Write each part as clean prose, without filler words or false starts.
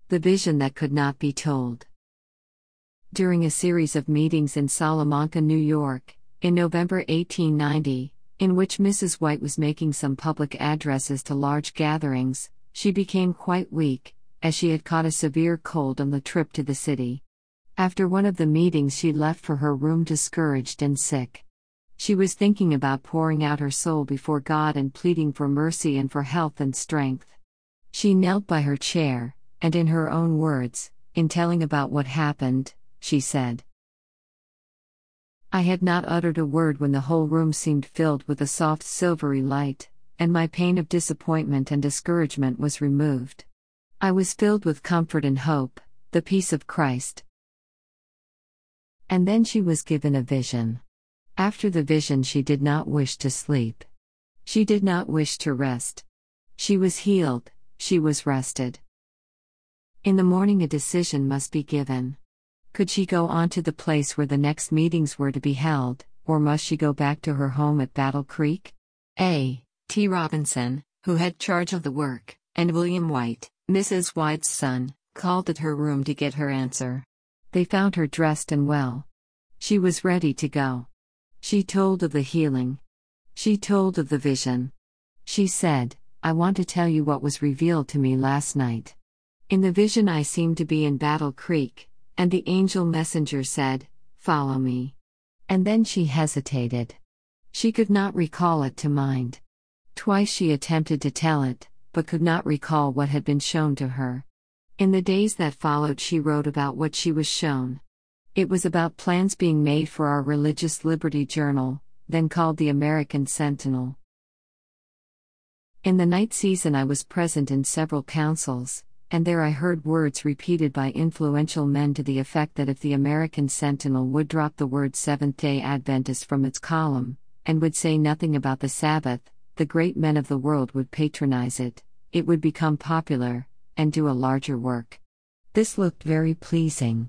The vision that could not be told. During a series of meetings in Salamanca, New York, in November 1890, in which Mrs. White was making some public addresses to large gatherings, she became quite weak, as she had caught a severe cold on the trip to the city. After one of the meetings, she left for her room discouraged and sick. She was thinking about pouring out her soul before God and pleading for mercy and for health and strength. She knelt by her chair, and in her own words, in telling about what happened, she said, "I had not uttered a word when the whole room seemed filled with a soft silvery light, and my pain of disappointment and discouragement was removed. I was filled with comfort and hope, the peace of Christ." And then she was given a vision. After the vision, she did not wish to sleep. She did not wish to rest. She was healed, she was rested. In the morning, a decision must be given. Could she go on to the place where the next meetings were to be held, or must she go back to her home at Battle Creek? A. T. Robinson, who had charge of the work, and William White, Mrs. White's son, called at her room to get her answer. They found her dressed and well. She was ready to go. She told of the healing. She told of the vision. She said, "I want to tell you what was revealed to me last night. In the vision, I seemed to be in Battle Creek, and the angel messenger said, 'Follow me.'" And then she hesitated. She could not recall it to mind. Twice she attempted to tell it, but could not recall what had been shown to her. In the days that followed, she wrote about what she was shown. It was about plans being made for our religious liberty journal, then called the American Sentinel. In the night season, I was present in several councils, and there I heard words repeated by influential men to the effect that if the American Sentinel would drop the word Seventh-day Adventist from its column, and would say nothing about the Sabbath, the great men of the world would patronize it, it would become popular, and do a larger work. This looked very pleasing.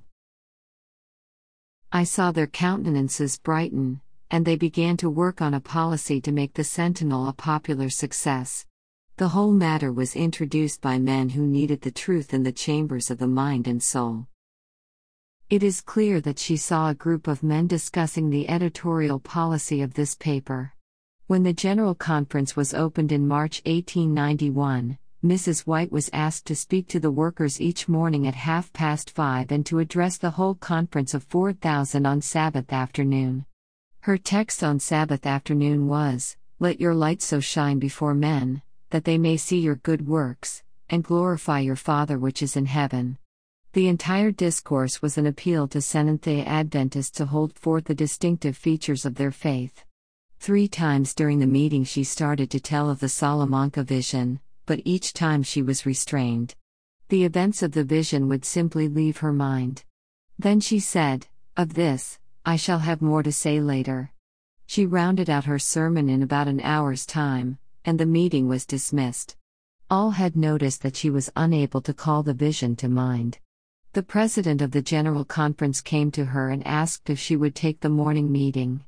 I saw their countenances brighten, and they began to work on a policy to make the Sentinel a popular success. The whole matter was introduced by men who needed the truth in the chambers of the mind and soul. It is clear that she saw a group of men discussing the editorial policy of this paper. When the General Conference was opened in March 1891, Mrs. White was asked to speak to the workers each morning at 5:30 and to address the whole conference of 4,000 on Sabbath afternoon. Her text on Sabbath afternoon was, "Let your light so shine before men, that they may see your good works, and glorify your Father which is in heaven." The entire discourse was an appeal to Seventh-day Adventists to hold forth the distinctive features of their faith. 3 times during the meeting she started to tell of the Salamanca vision, but each time she was restrained. The events of the vision would simply leave her mind. Then she said, "Of this, I shall have more to say later." She rounded out her sermon in about an hour's time, and the meeting was dismissed. All had noticed that she was unable to call the vision to mind. The president of the General Conference came to her and asked if she would take the morning meeting.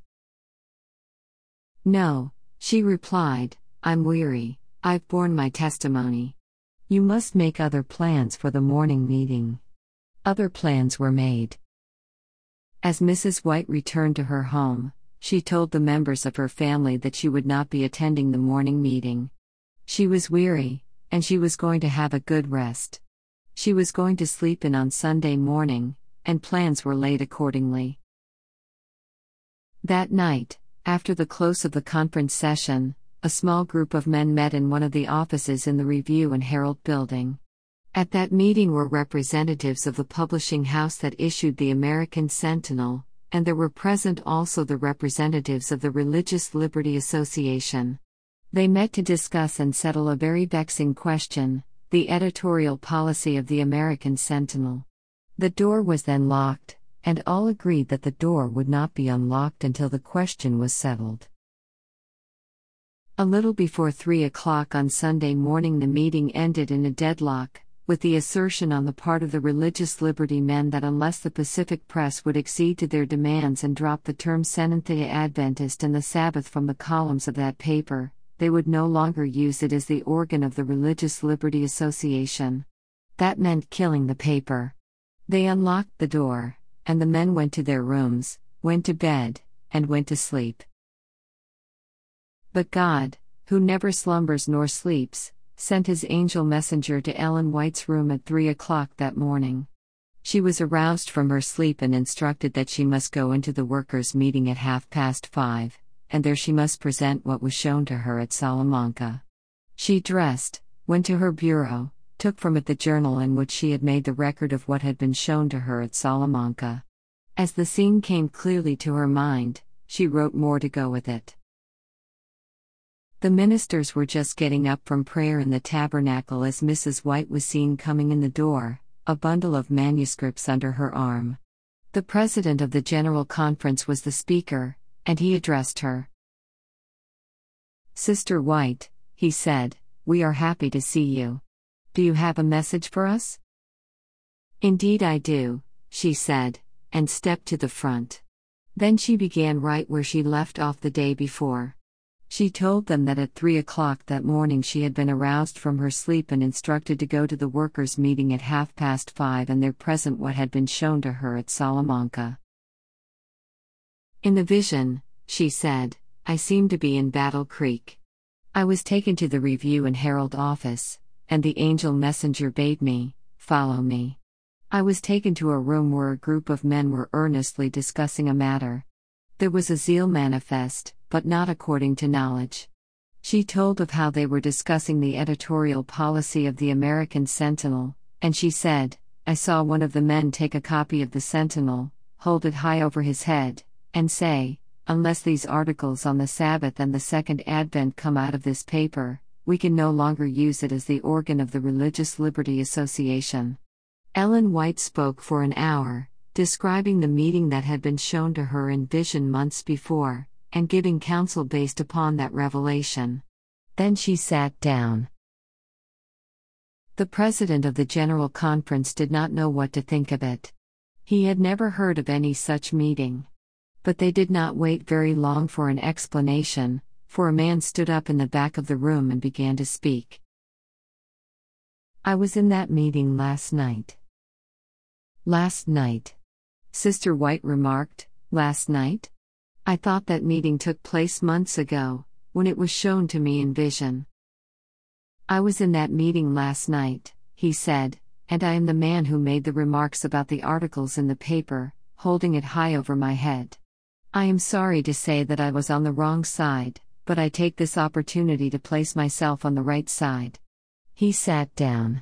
"No," she replied, "I'm weary, I've borne my testimony. You must make other plans for the morning meeting." Other plans were made. As Mrs. White returned to her home, she told the members of her family that she would not be attending the morning meeting. She was weary, and she was going to have a good rest. She was going to sleep in on Sunday morning, and plans were laid accordingly. That night, after the close of the conference session, a small group of men met in one of the offices in the Review and Herald building. At that meeting were representatives of the publishing house that issued the American Sentinel, and there were present also the representatives of the Religious Liberty Association. They met to discuss and settle a very vexing question: the editorial policy of the American Sentinel. The door was then locked, and all agreed that the door would not be unlocked until the question was settled. A little before 3 o'clock on Sunday morning, the meeting ended in a deadlock, with the assertion on the part of the religious liberty men that unless the Pacific Press would accede to their demands and drop the term Seventh-day Adventist and the Sabbath from the columns of that paper, they would no longer use it as the organ of the Religious Liberty Association. That meant killing the paper. They unlocked the door, and the men went to their rooms, went to bed, and went to sleep. But God, who never slumbers nor sleeps, sent his angel messenger to Ellen White's room at 3 o'clock that morning. She was aroused from her sleep and instructed that she must go into the workers' meeting at 5:30, and there she must present what was shown to her at Salamanca. She dressed, went to her bureau, took from it the journal in which she had made the record of what had been shown to her at Salamanca. As the scene came clearly to her mind, she wrote more to go with it. The ministers were just getting up from prayer in the tabernacle as Mrs. White was seen coming in the door, a bundle of manuscripts under her arm. The president of the General Conference was the speaker, and he addressed her. "Sister White," he said, "we are happy to see you. Do you have a message for us?" "Indeed I do," she said, and stepped to the front. Then she began right where she left off the day before. She told them that at 3 o'clock that morning she had been aroused from her sleep and instructed to go to the workers' meeting at 5:30 and there present what had been shown to her at Salamanca. "In the vision," she said, "I seemed to be in Battle Creek. I was taken to the Review and Herald office, and the angel messenger bade me, 'Follow me.' I was taken to a room where a group of men were earnestly discussing a matter. There was a zeal manifest, but not according to knowledge." She told of how they were discussing the editorial policy of the American Sentinel, and she said, "I saw one of the men take a copy of the Sentinel, hold it high over his head, and say, 'Unless these articles on the Sabbath and the Second Advent come out of this paper, we can no longer use it as the organ of the Religious Liberty Association.'" Ellen White spoke for an hour, describing the meeting that had been shown to her in vision months before, and giving counsel based upon that revelation. Then she sat down. The president of the General Conference did not know what to think of it. He had never heard of any such meeting. But they did not wait very long for an explanation, for a man stood up in the back of the room and began to speak. "I was in that meeting last night." "Last night?" Sister White remarked, "Last night? I thought that meeting took place months ago, when it was shown to me in vision." "I was in that meeting last night," he said, "and I am the man who made the remarks about the articles in the paper, holding it high over my head. I am sorry to say that I was on the wrong side, but I take this opportunity to place myself on the right side." He sat down.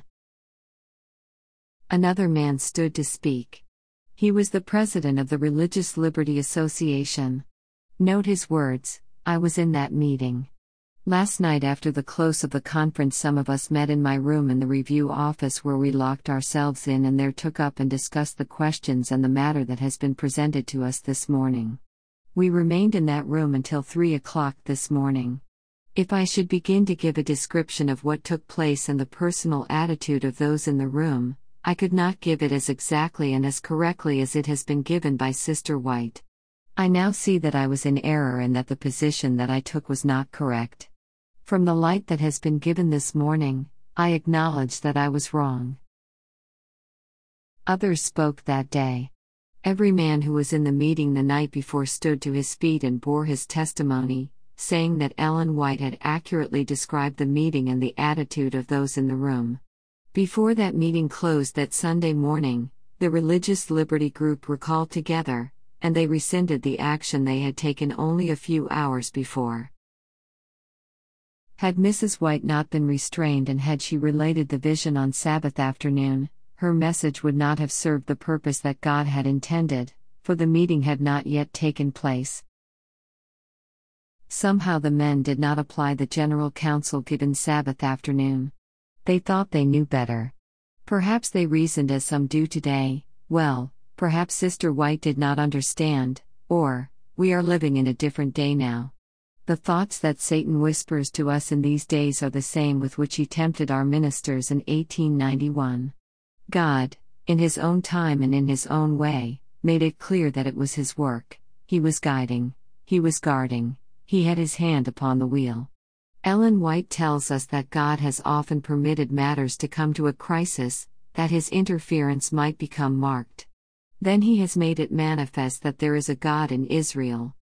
Another man stood to speak. He was the president of the Religious Liberty Association. Note his words, "I was in that meeting. Last night after the close of the conference some of us met in my room in the Review office where we locked ourselves in and there took up and discussed the questions and the matter that has been presented to us this morning. We remained in that room until 3 o'clock this morning. If I should begin to give a description of what took place and the personal attitude of those in the room, I could not give it as exactly and as correctly as it has been given by Sister White. I now see that I was in error and that the position that I took was not correct. From the light that has been given this morning, I acknowledge that I was wrong." Others spoke that day. Every man who was in the meeting the night before stood to his feet and bore his testimony, saying that Ellen White had accurately described the meeting and the attitude of those in the room. Before that meeting closed that Sunday morning, the Religious Liberty Group were called together, and they rescinded the action they had taken only a few hours before. Had Mrs. White not been restrained and had she related the vision on Sabbath afternoon, her message would not have served the purpose that God had intended, for the meeting had not yet taken place. Somehow the men did not apply the general counsel given Sabbath afternoon. They thought they knew better. Perhaps they reasoned as some do today, well, perhaps Sister White did not understand, or, we are living in a different day now. The thoughts that Satan whispers to us in these days are the same with which he tempted our ministers in 1891. God, in his own time and in his own way, made it clear that it was his work. He was guiding, he was guarding, he had his hand upon the wheel. Ellen White tells us that God has often permitted matters to come to a crisis, that his interference might become marked. Then he has made it manifest that there is a God in Israel,